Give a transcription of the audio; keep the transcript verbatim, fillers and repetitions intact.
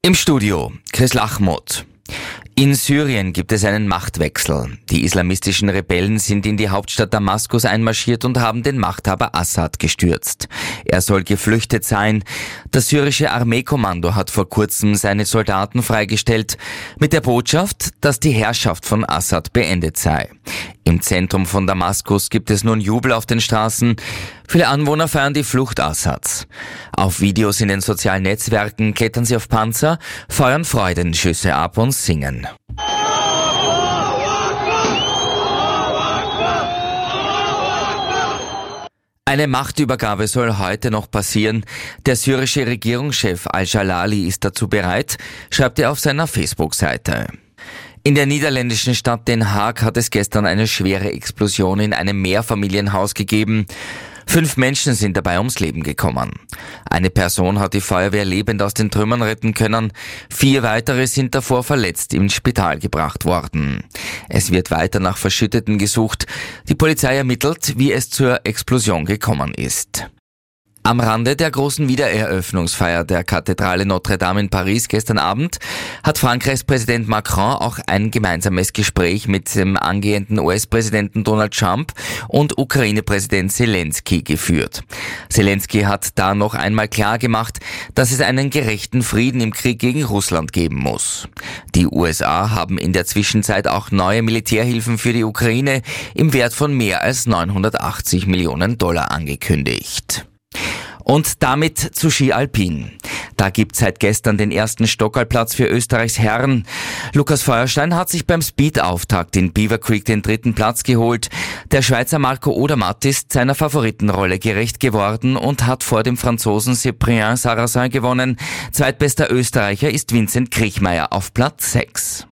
Im Studio Chris Lachmuth. In Syrien gibt es einen Machtwechsel. Die islamistischen Rebellen sind in die Hauptstadt Damaskus einmarschiert und haben den Machthaber Assad gestürzt. Er soll geflüchtet sein. Das syrische Armeekommando hat vor kurzem seine Soldaten freigestellt, mit der Botschaft, dass die Herrschaft von Assad beendet sei. Im Zentrum von Damaskus gibt es nun Jubel auf den Straßen. Viele Anwohner feiern die Flucht Assads. Auf Videos in den sozialen Netzwerken klettern sie auf Panzer, feuern Freudenschüsse ab und singen. Eine Machtübergabe soll heute noch passieren. Der syrische Regierungschef Al-Jalali ist dazu bereit, schreibt er auf seiner Facebook-Seite. In der niederländischen Stadt Den Haag hat es gestern eine schwere Explosion in einem Mehrfamilienhaus gegeben. Fünf Menschen sind dabei ums Leben gekommen. Eine Person hat die Feuerwehr lebend aus den Trümmern retten können. Vier weitere sind davor verletzt ins Spital gebracht worden. Es wird weiter nach Verschütteten gesucht. Die Polizei ermittelt, wie es zur Explosion gekommen ist. Am Rande der großen Wiedereröffnungsfeier der Kathedrale Notre Dame in Paris gestern Abend hat Frankreichs Präsident Macron auch ein gemeinsames Gespräch mit dem angehenden U S-Präsidenten Donald Trump und Ukraine-Präsident Zelensky geführt. Zelensky hat da noch einmal klar gemacht, dass es einen gerechten Frieden im Krieg gegen Russland geben muss. Die U S A haben in der Zwischenzeit auch neue Militärhilfen für die Ukraine im Wert von mehr als neunhundertachtzig Millionen Dollar angekündigt. Und damit zu Ski Alpin. Da gibt's seit gestern den ersten Stockerlplatz für Österreichs Herren. Lukas Feuerstein hat sich beim Speed-Auftakt in Beaver Creek den dritten Platz geholt. Der Schweizer Marco Odermatt ist seiner Favoritenrolle gerecht geworden und hat vor dem Franzosen Cyprien Sarrazin gewonnen. Zweitbester Österreicher ist Vincent Kriechmeier auf Platz sechs.